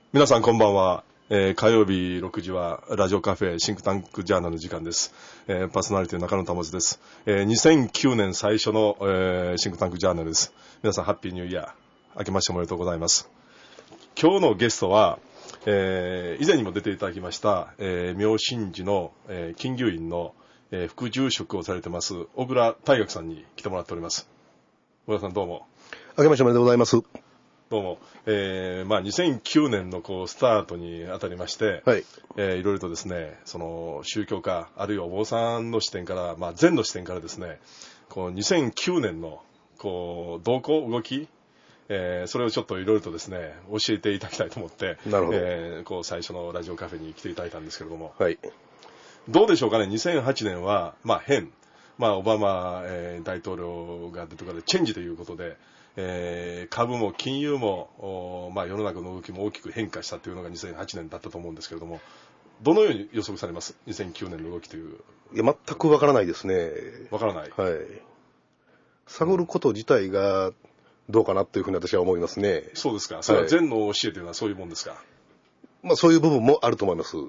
皆さんこんばんは。火曜日6時はラジオカフェシンクタンクジャーナルの時間です。パーソナリティの中野保です。2009年最初の、シンクタンクジャーナルです。皆さんハッピーニューイヤー。明けましておめでとうございます。今日のゲストは、以前にも出ていただきました、妙心寺の、金牛院の、副住職をされてます小倉大学さんに来てもらっております。小倉さんどうも。 明けましておめでとうございます。 どうも。2009年のスタートにあたりまして、 はい。 いろいろとですね、その宗教家、あるいはお坊さんの視点から、禅の視点からですね、2009年の、動き、それをちょっといろいろとですね、教えていただきたいと思って、 なるほど。 最初のラジオカフェに来ていただいたんですけれども、 はい。 どうでしょうかね、2008年は、オバマ、大統領が出てからチェンジということで、株も金融も、世の中の動きも大きく変化したというのが2008年だったと思うんですけれども、どのように予測されます ?2009 年の動きという。 いや、全くわからないですね。 わからない。 はい。探ること自体がどうかなというふうに私は思いますね。 そうですか。それは禅の教えというのはそういうもんですか。 そういう部分もあると思います。 うん。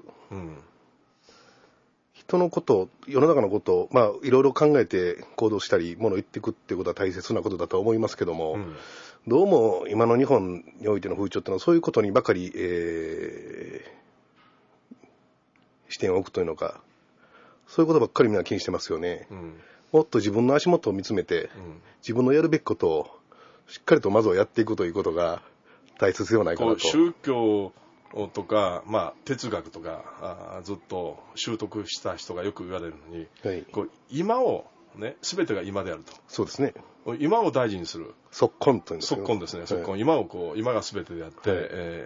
人のこと、世の中のことを、いろいろ考えて行動したり、ものを言っていくっていうことは大切なことだと思いますけども、どうも今の日本においての風潮っていうのはそういうことにばかり、視点を置くというのか、そういうことばっかりみんな気にしてますよね。もっと自分の足元を見つめて、自分のやるべきことをしっかりとまずはやっていくということが大切ではないかなと。 宗教とか、哲学とかずっと習得した人がよく言われるのに、 はい、 今をね、全てが今であると。 そうですね。 今を大事にする。 即今というんですね。即今ですね。即今。今が全てであって、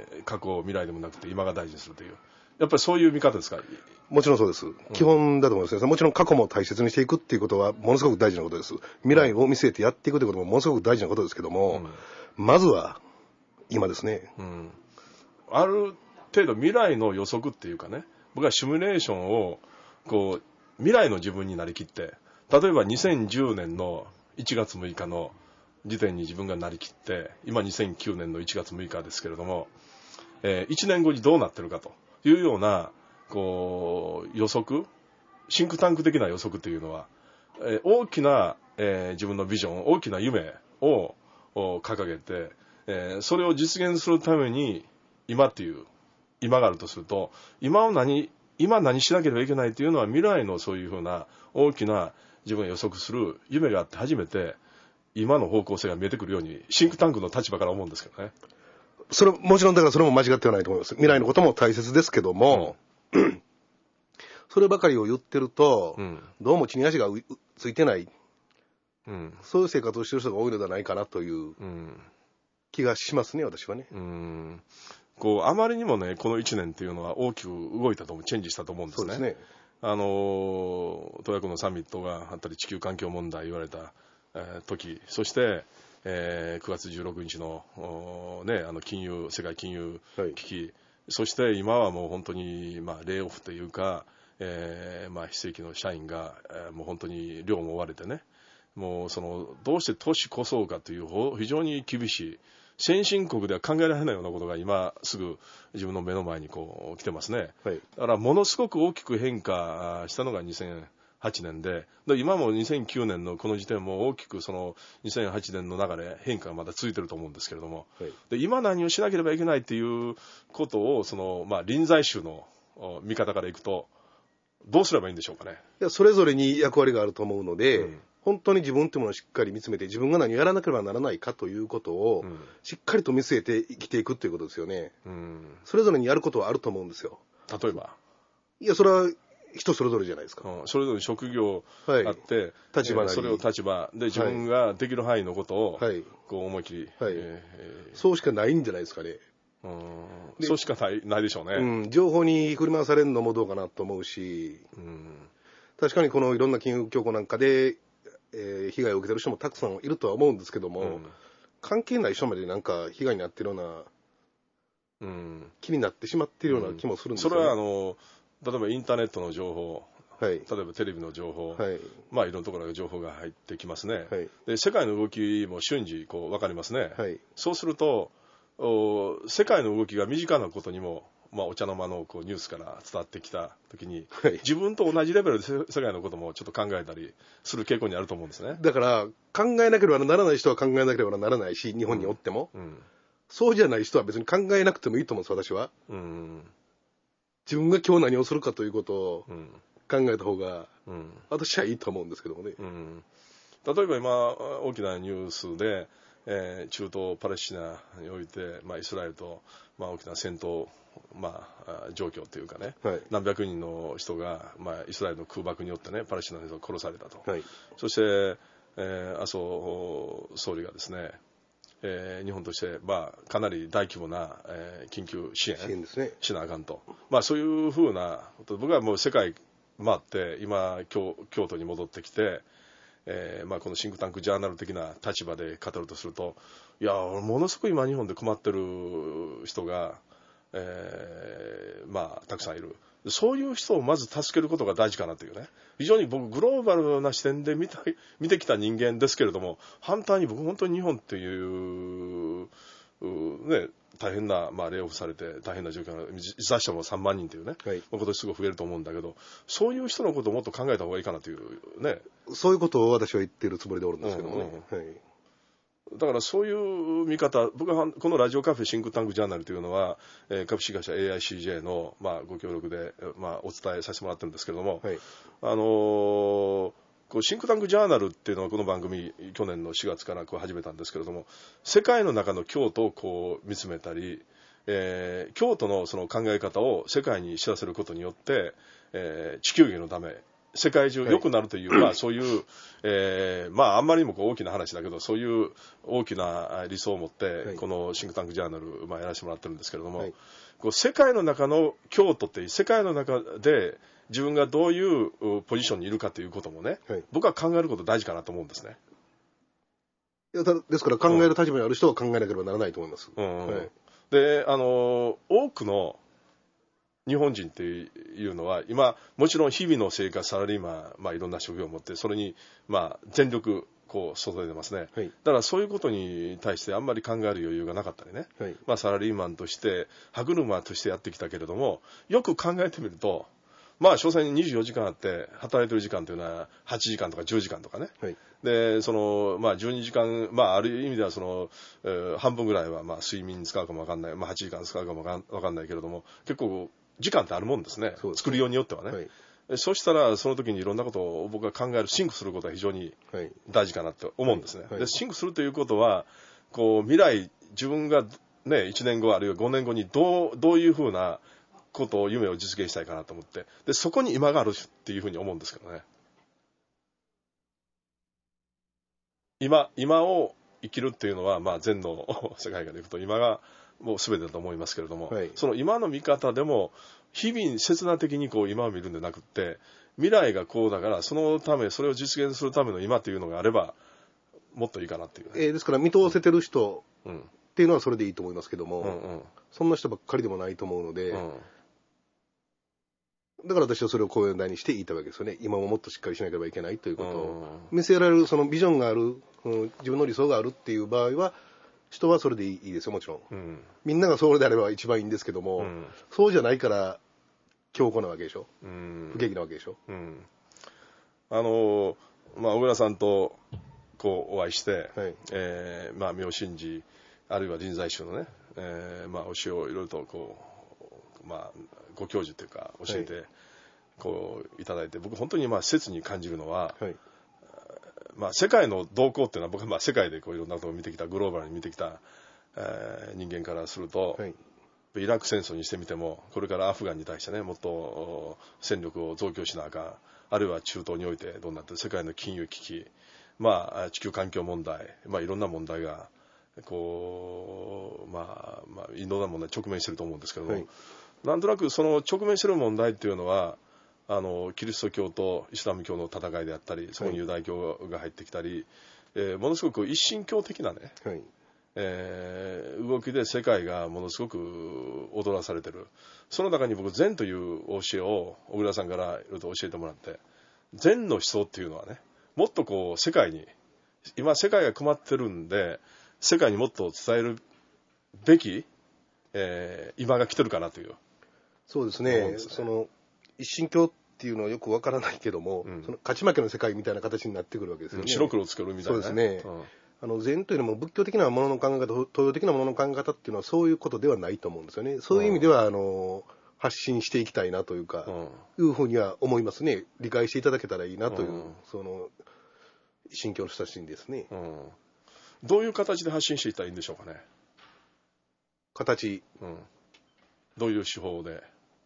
過去未来でもなくて今が大事にするという。やっぱりそういう見方ですか。 もちろんそうです。基本だと思いますね。もちろん過去も大切にしていくっていうことはものすごく大事なことです。未来を見据えてやっていくということもものすごく大事なことですけども、まずは今ですね。 ある程度未来の予測っていうかね、僕はシミュレーションを未来の自分になりきって、例えば2010年の1月6日の時点に自分がなりきって、今2009年の1月6日ですけれども、1年後にどうなってるかというような予測、シンクタンク的な予測というのは、大きな、自分のビジョン、大きな夢を掲げて、それを実現するために今っていう今があるとすると、今何しなければいけないというのは未来のそういうふうな大きな自分が予測する夢があって初めて今の方向性が見えてくるようにシンクタンクの立場から思うんですけどね。 もちろんだからそれも間違ってはないと思います。未来のことも大切ですけども、そればかりを言ってると、どうも地に足がついてない、そういう生活をしている人が多いのではないかなという気がしますね、私はね。 あまりにもね、この1年っていうのは大きく動いたと思う、チェンジしたと思うんですね。 そうですね。 洞爺湖のサミットがあったり地球環境問題言われた、時、そして、9月16日の、世界金融危機、そして今はもう本当に、レイオフというか、非正規の社員が、もう本当に寮も追われてね、もうどうして年越そうかという非常に厳しい、先進国では考えられないようなことが今すぐ自分の目の前に来てますね。だからものすごく大きく変化したのが2008年で、今も2009年のこの時点も大きく2008年の流れ、変化がまだ続いてると思うんですけれども、で今何をしなければいけないっていうことを臨在宗の見方からいくとどうすればいいんでしょうかね。 いや、それぞれに役割があると思うので、本当に自分というものをしっかり見つめて、自分が何をやらなければならないかということをしっかりと見据えて生きていくということですよね。それぞれにやることはあると思うんですよ。 例えば、 いや、それは人それぞれじゃないですか。 それぞれ職業あって、 立場なり、 それを立場で自分ができる範囲のことを思い切り、 そうしかないんじゃないですかね。 そうしかないでしょうね。 情報に振り回されるのもどうかなと思うし、確かにこのいろんな金融恐慌なんかで、被害を受けてる人もたくさんいるとは思うんですけども、関係ない人までなんか被害に遭ってるような、気になってしまっているような気もするんですよね。 それは例えばインターネットの情報、例えばテレビの情報、いろんなところから情報が入ってきますね。で世界の動きも瞬時分かりますね。そうすると世界の動きが身近なことにも、お茶の間のニュースから伝わってきたときに、はい、自分と同じレベルで世界のこともちょっと考えたりする傾向にあると思うんですね。 だから考えなければならない人は考えなければならないし、日本におっても、そうじゃない人は別に考えなくてもいいと思うんです、私は。自分が今日何をするかということを考えた方が、私はいいと思うんですけどもね。 例えば今大きなニュースで、中東パレスチナにおいて、イスラエルと、大きな戦闘、状況というかね、はい、何百人の人が、イスラエルの空爆によってね、パレスチナの人が殺されたと、はい、そして、麻生総理がですね、日本として、かなり大規模な、緊急支援ですね、 しなあかんと、そういうふうなこと、僕はもう世界回って今京都に戻ってきて、このシンクタンクジャーナル的な立場で語るとすると、いやものすごい今日本で困ってる人が、たくさんいる。そういう人をまず助けることが大事かなというね、非常に僕グローバルな視点で見てきた人間ですけれども、反対に僕本当に日本っていうね、大変な、レイオフされて大変な状況が、自殺者も3万人というね、はい、今年すごい増えると思うんだけど、そういう人のことをもっと考えた方がいいかなというね。 そういうことを私は言っているつもりでおるんですけどもね。はい、 だからそういう見方、僕はこのラジオカフェシンクタンクジャーナルというのは、株式会社 AICJ の、ご協力で、お伝えさせてもらってるんですけれども、はい、シンクタンクジャーナルっていうのはこの番組去年の4月から始めたんですけれども、世界の中の京都を見つめたり、京都のその考え方を世界に知らせることによって、地球儀のため世界中良くなるという、はい、そういう、あんまりにも大きな話だけど、そういう大きな理想を持って、はい、このシンクタンクジャーナル、やらせてもらってるんですけれども、はい、世界の中の京都って世界の中で自分がどういうポジションにいるかということもね、はい、僕は考えること大事かなと思うんですね。 いやですから考える立場にある人は考えなければならないと思います。 で、多くの日本人っていうのは今もちろん日々の生活サラリーマン、いろんな職業を持ってそれに全力注いでますね、はい、だからそういうことに対してあんまり考える余裕がなかったりね、はい、サラリーマンとして歯車としてやってきたけれども、よく考えてみると所詮24時間あって働いてる時間というのは8時間とか10時間とかね、はい、でその12時間、ある意味ではその、半分ぐらいは睡眠使うかもわかんない、8時間使うかもわかんないけれども、結構時間ってあるもんですね、作るようによってはね、はい、そうしたらその時にいろんなことを僕が考える、シンクすることは非常に大事かなって思うんですね、はいはい、でシンクするということは未来自分が、1年後あるいは5年後にどういうふうなことを夢を実現したいかなと思って、でそこに今があるっていうふうに思うんですけどね。今を生きるっていうのは、禅の世界観でいくと今がもう全てだと思いますけれども、はい、その今の見方でも日々刹那的に今を見るんじゃなくって、未来がこうだからそのためそれを実現するための今というのがあればもっといいかなっていう、 ねですから見通せてる人っていうのはそれでいいと思いますけども、そんな人ばっかりでもないと思うので、だから私はそれを講演題にして言いたいわけですよね。今ももっとしっかりしなければいけないということを見せられる、そのビジョンがある、自分の理想があるっていう場合は人はそれでいいですよ、もちろん、みんながそれであれば一番いいんですけども、そうじゃないから強固なわけでしょ、不景気なわけでしょ。 小倉さんとお会いして、はい、妙心寺あるいは臨済宗のね、教えをいろいろとご教授というか教えていただいて、僕本当に切に感じるのは、はい、世界の動向っていうのは僕は世界でいろんなことを見てきた、グローバルに見てきた、人間からすると、はい、イラク戦争にしてみてもこれからアフガンに対してねもっと戦力を増強しなあかん、あるいは中東においてどうなって世界の金融危機、地球環境問題、いろんな問題がいろんな問題直面していると思うんですけども、はい、なんとなくその直面している問題っていうのはキリスト教とイスラム教の戦いであったり、そこにユダヤ教が入ってきたり、ものすごく一神教的なね、はい、動きで世界がものすごく踊らされてる。その中に僕禅という教えを小倉さんからいろいろと教えてもらって、禅の思想っていうのはね、もっと世界に今世界が困ってるんで世界にもっと伝えるべき、今が来てるかなという。 そうですね。その一神教っていうのはよくわからないけども、その勝ち負けの世界みたいな形になってくるわけですよね。 白黒をつけるみたいな、ね。 そうですね。禅というのも仏教的なものの考え方、東洋的なものの考え方っていうのはそういうことではないと思うんですよね。そういう意味では発信していきたいなというか、いうふうには思いますね。理解していただけたらいいなという、その神教の人たちにですね。 どういう形で発信していったらいいんでしょうかね。 形。 どういう手法で。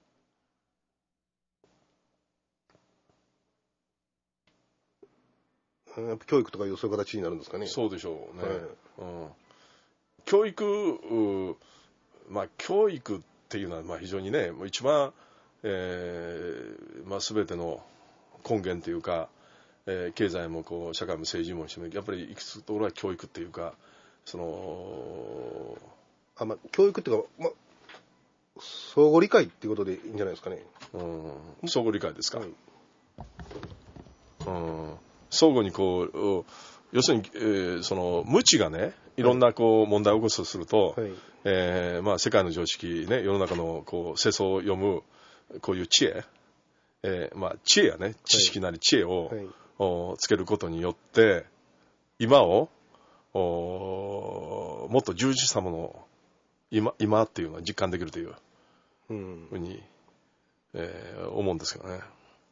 やっぱ教育とかいうそういう形になるんですかね。 そうでしょうね。教育、教育っていうのは非常にね、一番、全ての根源というか、経済もこう社会も政治もしてもやっぱり行き着くところは教育っていうか、その教育っていうか、相互理解っていうことでいいんじゃないですかね。 相互理解ですか。相互にこう要するに、その無知がねいろんなこう問題を起こすとすると、世界の常識ね世の中のこう世相を読むこういう知恵、知恵やね知識なり知恵を、つけることによって今をもっと充実したものを今っていうのは実感できるというふうに、思うんですけどね。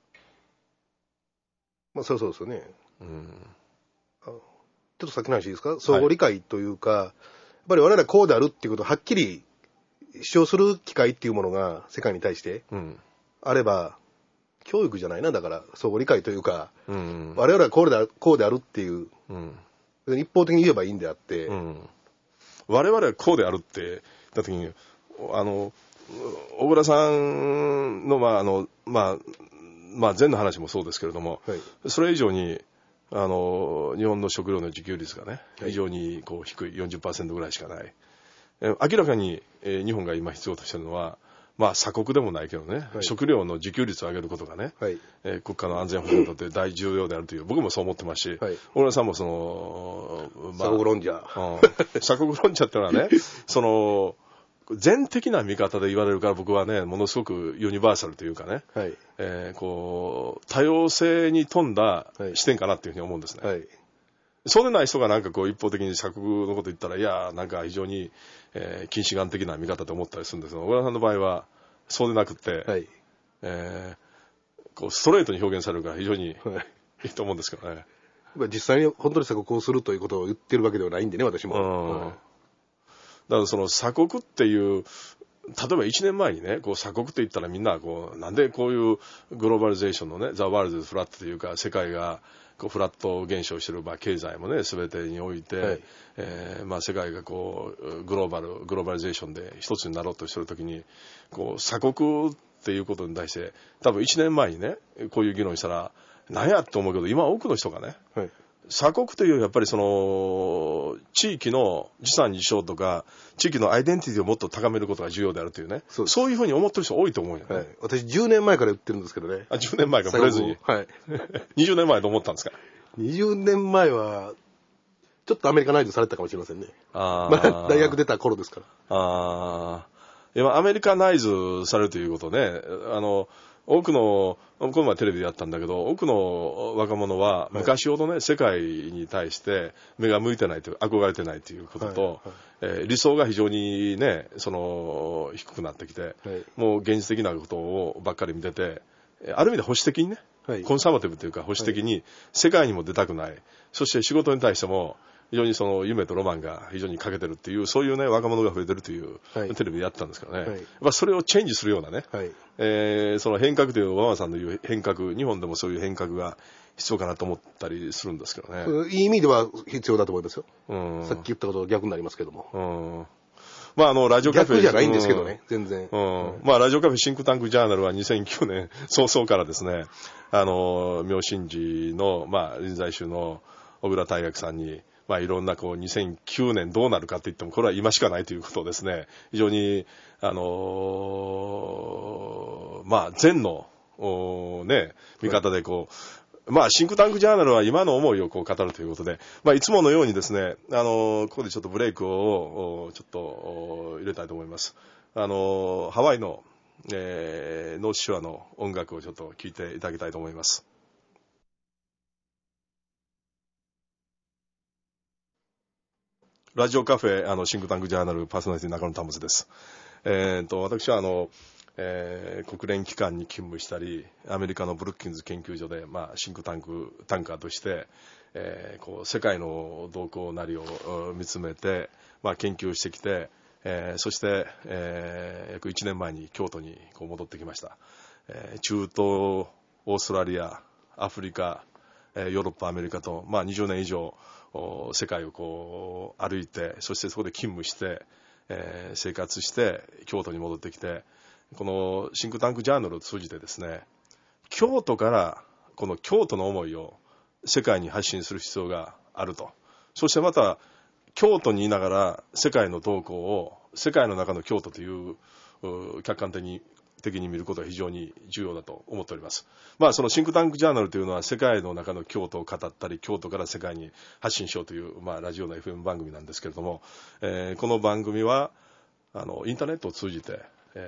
そうですよね。ちょっと先の話いいですか。相互理解というか、やっぱり我々こうであるっていうことをはっきり主張する機会っていうものが世界に対してあれば、教育じゃないな、だから相互理解というか、我々はこうであるっていう、一方的に言えばいいんであって、 我々はこうであるって言った時に小倉さんの禅の話もそうですけれども、それ以上に日本の食料の自給率がね非常にこう低い 40% ぐらいしかない。明らかに、日本が今必要としているのは鎖国でもないけどね、食料の自給率を上げることがね、国家の安全保障にとって大重要であるという僕もそう思ってますし、小倉さんもその、 鎖国論者、 鎖国論者ってのはねその全的な見方で言われるから僕はねものすごくユニバーサルというかね、こう多様性に富んだ視点かなっていうふうに思うんですね。そうでない人がなんかこう一方的に鎖国のこと言ったらいやなんか非常に、近視眼的な見方と思ったりするんですけど、小倉さんの場合はそうでなくって、こうストレートに表現されるから非常にいいと思うんですけどね。 実際に本当に鎖国をするということを言ってるわけではないんでね、私も。 だからその鎖国っていう例えば1年前にねこう鎖国って言ったらみんなこうなんでこういうグローバリゼーションのねザ・ワールド・フラットというか世界がこうフラット現象している経済もね全てにおいて、世界がこうグローバリゼーションで一つになろうとしているときにこう鎖国っていうことに対して多分1年前にねこういう議論したら何やって思うけど今多くの人がね、鎖国というやっぱりその地域の地産地消とか地域のアイデンティティをもっと高めることが重要であるというね、そういうふうに思ってる人多いと思うよね。 私10年前から言ってるんですけどね。 10年前からブレずに。20年前と思ったんですか。 20年前はちょっとアメリカナイズされたかもしれませんね。大学出た頃ですから。 今アメリカナイズされるということね、多くのこの前テレビでやったんだけど多くの若者は昔ほどね、世界に対して目が向いてないという憧れてないということと、理想が非常にねその低くなってきて、もう現実的なことをばっかり見ててある意味で保守的にね、コンサバティブというか保守的に世界にも出たくない、そして仕事に対しても非常にその夢とロマンが非常に欠けてるっていうそういうね若者が増えてるというテレビでやったんですけどね、それをチェンジするようなね、その変革というオバマさんの言う変革、日本でもそういう変革が必要かなと思ったりするんですけどね。 いい意味では必要だと思いますよ。さっき言ったことと逆になりますけども。 ラジオカフェ逆じゃないんですけどね、全然。 ラジオカフェシンクタンクジャーナルは2009年早々からですね、妙心寺の、臨済宗の小倉大学さんに、いろんなこう2009年どうなるかといってもこれは今しかないということをですね、非常に禅の見方でこシンクタンクジャーナルは今の思いをこう語るということで、いつものようにですね、ここでちょっとブレイクをちょっと入れたいと思います。ハワイの、ノースショアの音楽をちょっと聴いていただきたいと思います。ラジオカフェ、シンクタンクジャーナルパーソナリティ中野タムズです。私は国連機関に勤務したり、アメリカのブルッキンズ研究所で、シンクタンカーとして、こう世界の動向なりを見つめて、研究してきて、そして、約1年前に京都にこう戻ってきました。中東、オーストラリア、アフリカ、ヨーロッパ、アメリカと、20年以上、世界をこう歩いて、そしてそこで勤務して、生活して京都に戻ってきて、このシンクタンクジャーナルを通じてですね、京都からこの京都の思いを世界に発信する必要があると。そしてまた京都にいながら世界の動向を世界の中の京都という客観的に見ることが非常に重要だと思っております。そのシンクタンクジャーナルというのは世界の中の京都を語ったり、京都から世界に発信しようという、ラジオの FM 番組なんですけれども、この番組はインターネットを通じて、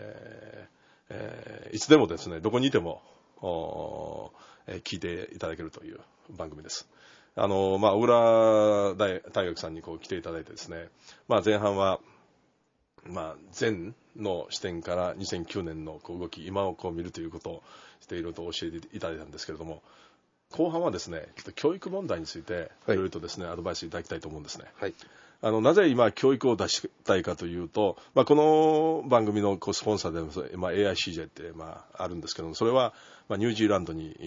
いつでもですね、どこにいても聞いていただけるという番組です。小倉大学さんにこう来ていただいてですね、前半は前の視点から2009年のこう動き、今をこう見るということをしていろいろと教えていただいたんですけれども、後半はですね、ちょっと教育問題についていろいろとですね、アドバイスいただきたいと思うんですね。はい。なぜ今教育を出したいかというと、この番組のスポンサーでも、AICJ ってあるんですけども、それはニュージーランドに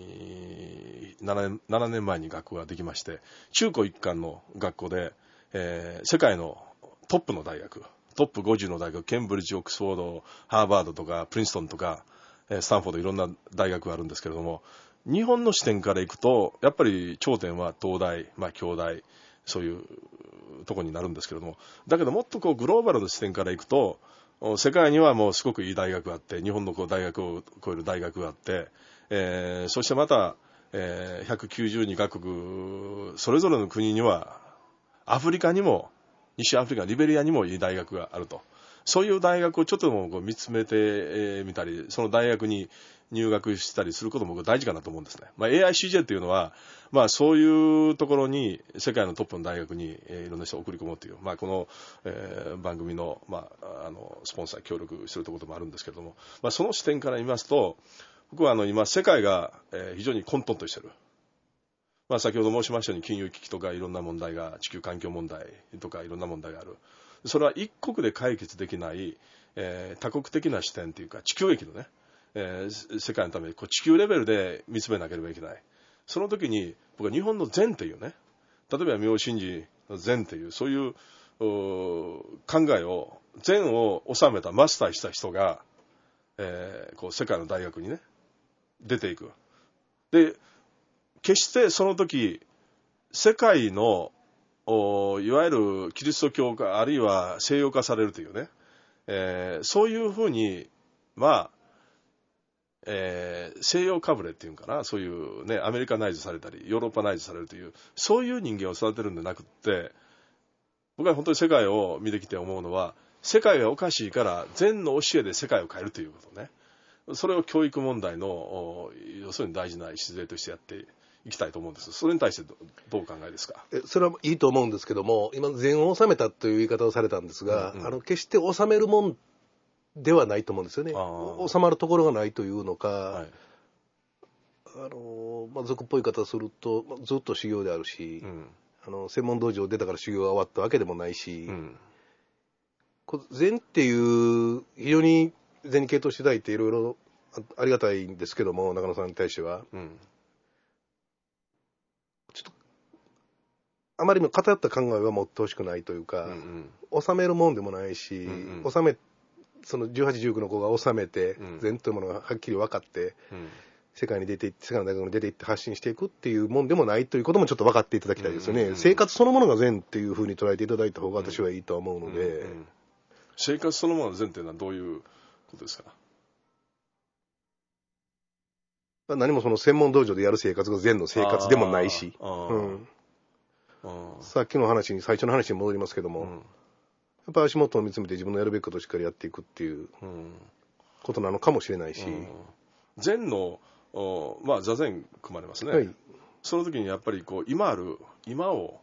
7年前に学校ができまして、中高一貫の学校で、世界のトップの大学、トップ50の大学、ケンブリッジ、オックスフォード、ハーバードとかプリンストンとかスタンフォード、いろんな大学があるんですけれども、日本の視点からいくとやっぱり頂点は東大、京大、そういうところになるんですけれども、だけどもっとこうグローバルの視点からいくと、世界にはもうすごくいい大学があって、日本のこう大学を超える大学があって、そしてまた、192カ国それぞれの国にはアフリカにも西アフリカ、リベリアにもいい大学があると。そういう大学をちょっとでもこう見つめてみたり、その大学に入学したりすることも大事かなと思うんですね。AICJ というのは、そういうところに世界のトップの大学にいろんな人を送り込もうという、この、番組の、スポンサー協力するところもあるんですけれども、その視点から見ますと、僕は今世界が非常に混沌としている。先ほど申しましたように金融危機とかいろんな問題が、地球環境問題とかいろんな問題がある。それは一国で解決できない、多国的な視点というか地球域のね、世界のためにこう地球レベルで見つめなければいけない。その時に僕は日本の禅というね、例えば明神寺の禅というそういう考えを禅を収めたマスターした人が、こう世界の大学にね出ていく。で決してその時世界のいわゆるキリスト教化あるいは西洋化されるというね、そういうふうに西洋かぶれっていうんかな、そういうねアメリカナイズされたりヨーロッパナイズされるというそういう人間を育てるんじゃなくって、僕は本当に世界を見てきて思うのは、世界がおかしいから禅の教えで世界を変えるということね。それを教育問題の要するに大事な礎としてやっていきたいと思うんです。それに対してどうお考えですか？ それはいいと思うんですけども、今禅を収めたという言い方をされたんですが、決して収めるもんではないと思うんですよね。収まるところがないというのか、はい、俗っぽい言い方をするとずっと修行であるし、専門道場出たから修行が終わったわけでもないし、禅っていう非常に禅に傾倒していただいていろいろありがたいんですけども、中野さんに対しては、ちょっとあまりにも偏った考えは持ってほしくないというか、収めるもんでもないし、その18、19の子が収めて、禅というものがはっきり分かって、世界に出ていって、世界の大学に出ていって発信していくっていうもんでもないということもちょっと分かっていただきたいですよね。生活そのものが禅っていうふうに捉えていただいた方が私はいいと思うので。 生活そのものが禅っていうのはどういうことですか？ 何もその専門道場でやる生活が禅の生活でもないし、さっきの話に、最初の話に戻りますけども、やっぱ足元を見つめて自分のやるべきことをしっかりやっていくっていうことなのかもしれないし。 禅の、まあ座禅組まれますね。はい、その時にやっぱりこう、今を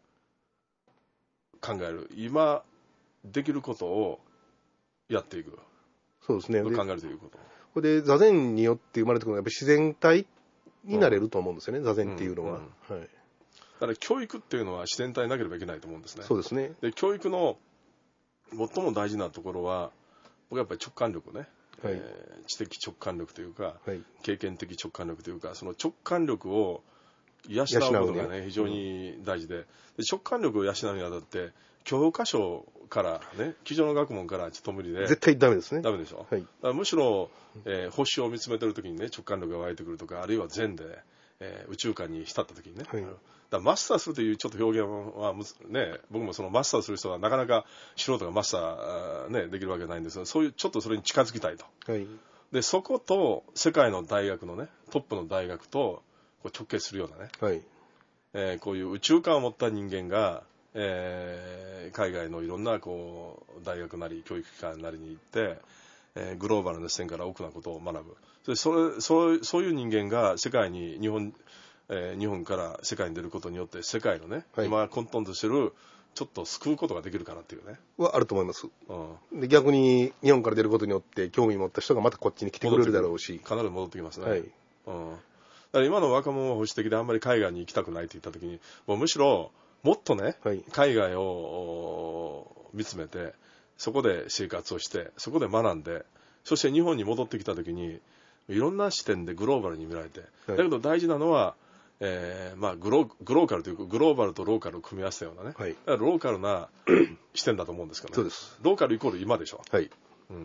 考える、今できることをやっていく。 そうですね。 考えるということ。 これで座禅によって生まれてくるのはやっぱり自然体になれると思うんですよね、座禅っていうのは。はい。 だから教育っていうのは自然体なければいけないと思うんですね。 そうですね。 で、教育の最も大事なところは、僕はやっぱり直感力ね。はい、知的直感力というか、はい、経験的直感力というか、その直感力を養うことがね、非常に大事で、直感力を養うにあたって、教科書からね、机上の学問からちょっと無理で。 絶対ダメですね。 ダメでしょ。はい、だからむしろ、星を見つめてるときにね、直感力が湧いてくるとか、あるいは禅で、宇宙観に浸ったときにね。はい、だからマスターするというちょっと表現はね、僕もそのマスターする人はなかなか素人がマスター、ね、できるわけないんですが、そういうちょっとそれに近づきたいと。はい、で、そこと世界の大学のね、トップの大学とこう直結するようなね、はい、こういう宇宙観を持った人間が、海外のいろんなこう大学なり教育機関なりに行って、グローバルな視点から多くなことを学ぶ。そういう人間が世界に日本から世界に出ることによって世界のね、はい、今混沌としてるちょっと救うことができるかなっていうね。 はあると思います。で逆に日本から出ることによって興味を持った人がまたこっちに来てくれるだろうし。 必ず戻ってきますね。はい、だから今の若者は保守的であんまり海外に行きたくないと言ったときに、もうむしろもっとね、はい、海外を見つめて、そこで生活をして、そこで学んで、そして日本に戻ってきたときに、いろんな視点でグローバルに見られて、はい、だけど大事なのは、まあグローカルというか、グローバルとローカルを組み合わせたようなね、はい、だからローカルな視点だと思うんですけどね。 そうです。 ローカルイコール今でしょ。 はい。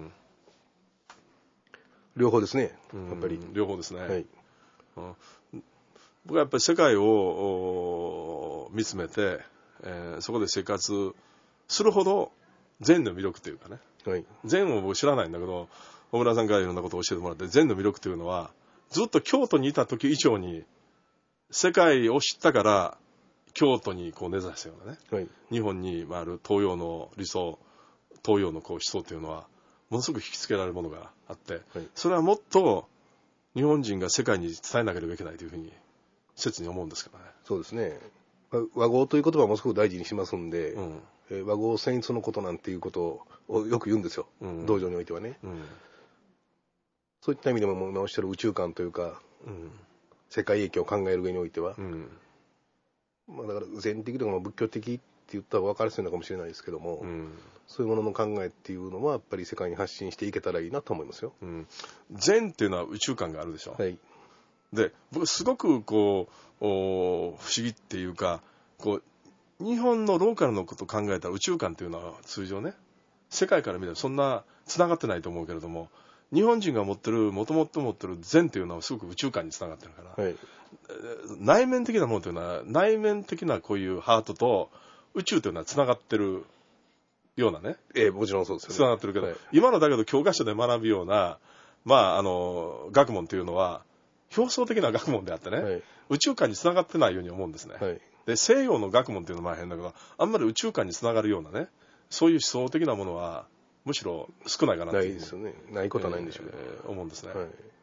両方ですね、やっぱり。 両方ですね。はい。僕はやっぱり世界を見つめて、そこで生活するほど禅の魅力というかね、はい、禅を僕知らないんだけど、小倉さんからいろんなことを教えてもらって、禅の魅力というのはずっと京都にいた時以上に世界を知ったから京都にこう根ざしたようなね、はい、日本にある東洋の理想、東洋のこう思想というのはものすごく引きつけられるものがあって、はい、それはもっと日本人が世界に伝えなければいけないというふうに切に思うんですけどね。 そうですね。和合という言葉もすごく大事にしますんで、和合戦術のことなんていうことをよく言うんですよ、道場においてはね。そういった意味でも今おっしゃる宇宙観というか、世界影響を考える上においては、まあ、だから禅的とか仏教的って言ったら分かりやすいのかもしれないですけども、そういうものの考えっていうのはやっぱり世界に発信していけたらいいなと思いますよ。 禅っていうのは宇宙観があるでしょ。はい、で僕すごくこう不思議っていうか、こう日本のローカルのことを考えたら宇宙観っていうのは通常ね、世界から見たらそんなつながってないと思うけれども、日本人がもともと持ってる禅っていうのはすごく宇宙観につながってるから、はい、内面的なものというのは内面的なこういうハートと宇宙というのはつながってるようなね。 もちろんそうですよね。 つながってるけど、はい、今のだけど教科書で学ぶような、まあ学問というのは表層的な学問であってね、はい、宇宙観につながってないように思うんですね。はい、で西洋の学問というのは変だけど、あんまり宇宙観につながるようなね、そういう思想的なものはむしろ少ないかなという。 ないですよね。ないことはないんでしょうね。 思うんですね。はい、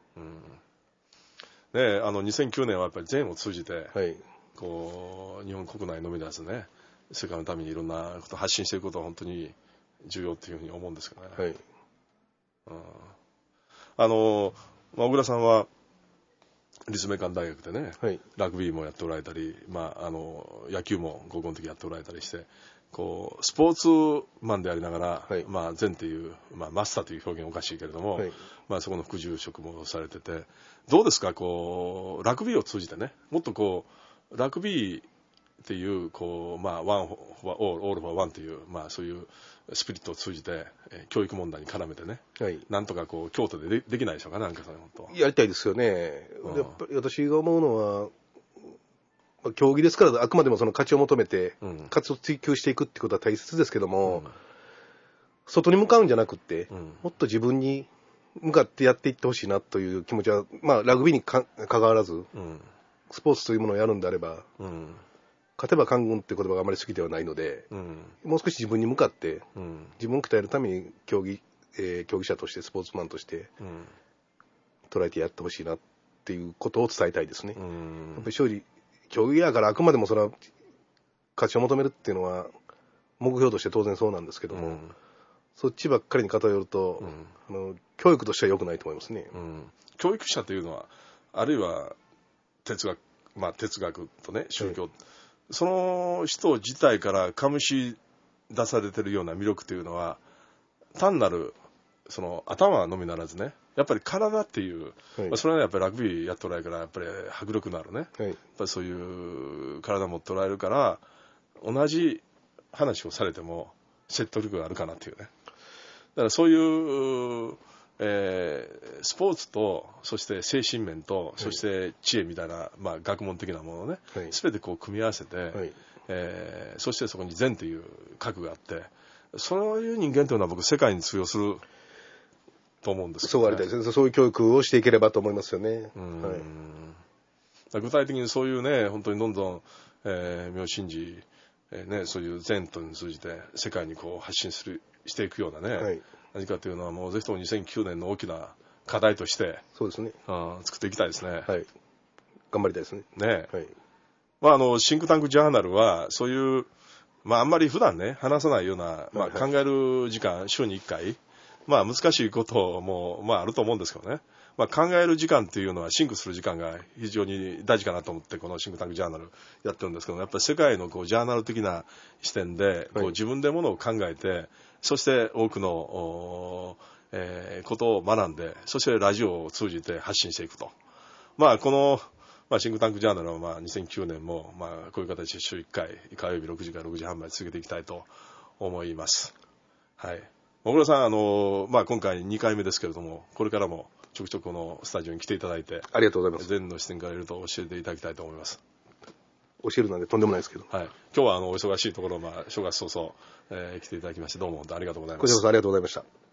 で2009年はやっぱり禅を通じて、はい、こう日本国内のみならずね、世界のためにいろんなことを発信していくことは本当に重要というふうに思うんですけどね。はい、小倉さんは立命館大学でね、はい、ラグビーもやっておられたり、野球も高校の時やっておられたりして、こうスポーツマンでありながら、はい、禅っていう、マスターという表現おかしいけれども、はい、そこの副住職もされてて、どうですか、こうラグビーを通じてね、もっとこうラグビーっていうこうワンオールフォーワンというそういうスピリットを通じて、教育問題に絡めてね、はい、なんとかこう京都で できないでしょうか、なんかそれ本当やりたいですよね。やっぱり私が思うのは、競技ですからあくまでもその価値を求めて、価値を追求していくってことは大切ですけども、外に向かうんじゃなくって、もっと自分に向かってやっていってほしいなという気持ちは、まあ、ラグビーに関わらず、スポーツというものをやるんであれば、勝てば官軍っていう言葉があまり好きではないので、もう少し自分に向かって、自分を鍛えるために競技者として、スポーツマンとして、捉えてやってほしいなっていうことを伝えたいですね。やっぱり正直、競技やからあくまでもそれは勝ちを求めるっていうのは、目標として当然そうなんですけども、そっちばっかりに偏ると、教育としては良くないと思いますね。 教育者というのは、あるいは哲学とね、宗教、その人自体から醸し出されてるような魅力というのは、単なるその頭のみならずね、やっぱり体っていう、それはやっぱりラグビーやっておられるから、やっぱり迫力のあるね、やっぱりそういう体を持っておられるから、同じ話をされても説得力があるかなっていうね。だからそういう、スポーツと、そして精神面と、そして知恵みたいな、まあ、学問的なものをね、すべてこう組み合わせて、そしてそこに善という核があって、そういう人間というのは僕、世界に通用すると思うんですけど、ね、 そうありたいですね。そういう教育をしていければと思いますよね。 具体的にそういうね、本当にどんどん、妙心寺、そういう善とに通じて世界にこう発信していくようなね、何かというのはもうぜひとも2009年の大きな課題として、 そうですね。 作っていきたいですね。 頑張りたいですね。 まあ、シンクタンクジャーナルは、そういう、まあ、あんまり普段ね、話さないような、まあ、考える時間、週に1回、まあ、難しいことも、まあ、あると思うんですけどね。まあ、考える時間っていうのは、シンクする時間が非常に大事かなと思って、このシンクタンクジャーナルやってるんですけど、やっぱり世界のこうジャーナル的な視点で、こう自分でものを考えて、そして多くのことを学んで、そしてラジオを通じて発信していくと。まあ、この、まあ、シンクタンクジャーナルはまあ2009年もまあこういう形で週1回、火曜日6時から6時半まで続けていきたいと思います。はい。小倉さん、まあ、今回2回目ですけれども、これからもちょくちょくこのスタジオに来ていただいて、 ありがとうございます。 全の視点からいろいろと教えていただきたいと思います。 教えるなんでとんでもないですけど。 はい。今日はお忙しいところ、まあ、正月早々、来ていただきまして、どうも本当ありがとうございます。 こちらこそありがとうございました。